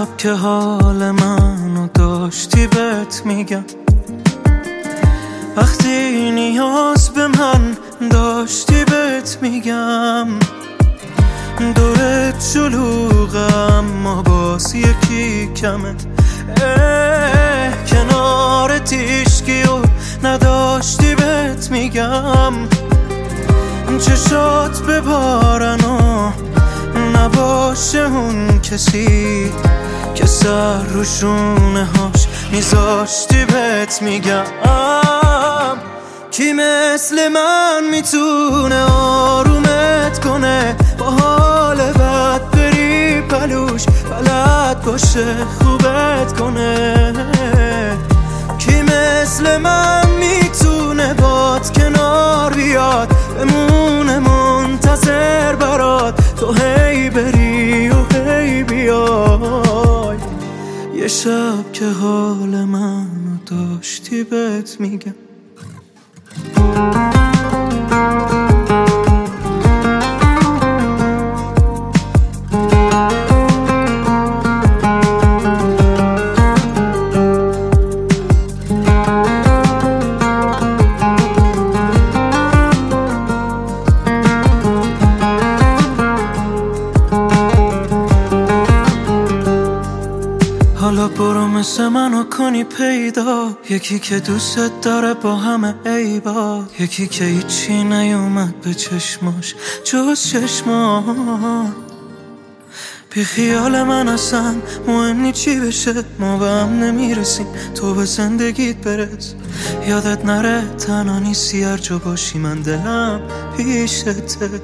شب که حال منو داشتی بهت میگم، وقتی نیاز به من داشتی بهت میگم. دورت شلوغم اما باز یکی کمه، کنار تیشکی و نداشتی بهت میگم. چشات ببارن و نباشه اون کسی که سر رو شونه هاش میذاشتی بهت میگم. کی مثل من میتونه آرومت کنه، با حال بد بری پلوش بلد باشه خوبت کنه. کی مثل من میتونه باد کنار بیاد، بمونه منتظر برات تو هی بری و هی بیای. یه شب که حال منو داشتی بهت میگم. حالا برو مثل منو کنی پیدا، یکی که دوست داره با همه عیبا، یکی که هیچی نیومد به چشماش جز چشما. بی خیال من اصلا مهم چی بشه، ما به هم نمیرسیم تو به زندگیت برس. یادت نره تنها نیستی هر جا باشی من دلم پیشته.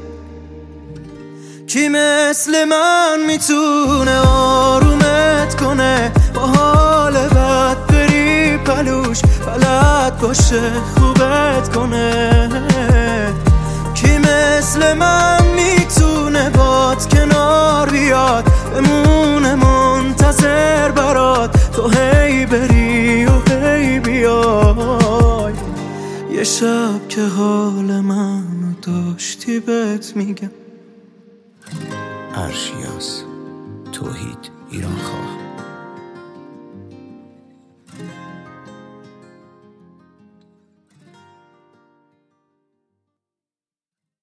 کی مثل من میتونه آرومت کنه، با حال بد بری پلوش بلد باشه خوبت کنه. کی مثل من میتونه باد کنار بیاد، بمونه منتظر برات تو هی بری و هی بیای. یه شب که حال منو داشتی بهت میگم. ارشیاس توحید ایرانخواه.